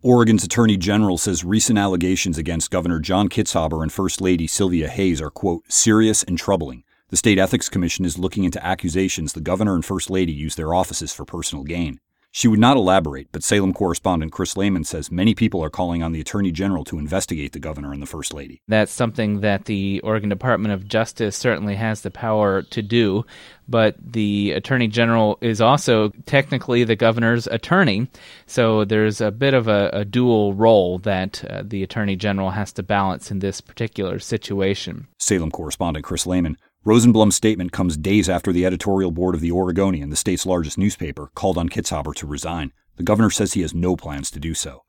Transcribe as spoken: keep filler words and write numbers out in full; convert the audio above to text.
Oregon's Attorney General says recent allegations against Governor John Kitzhaber and First Lady Sylvia Hayes are, quote, serious and troubling. The State Ethics Commission is looking into accusations the governor and First Lady used their offices for personal gain. She would not elaborate, but Salem correspondent Chris Lehman says many people are calling on the Attorney General to investigate the governor and the First Lady. That's something that the Oregon Department of Justice certainly has the power to do, but the Attorney General is also technically the governor's attorney, so there's a bit of a, a dual role that uh, the Attorney General has to balance in this particular situation. Salem correspondent Chris Lehman. Rosenblum's statement comes days after the editorial board of the Oregonian, the state's largest newspaper, called on Kitzhaber to resign. The governor says he has no plans to do so.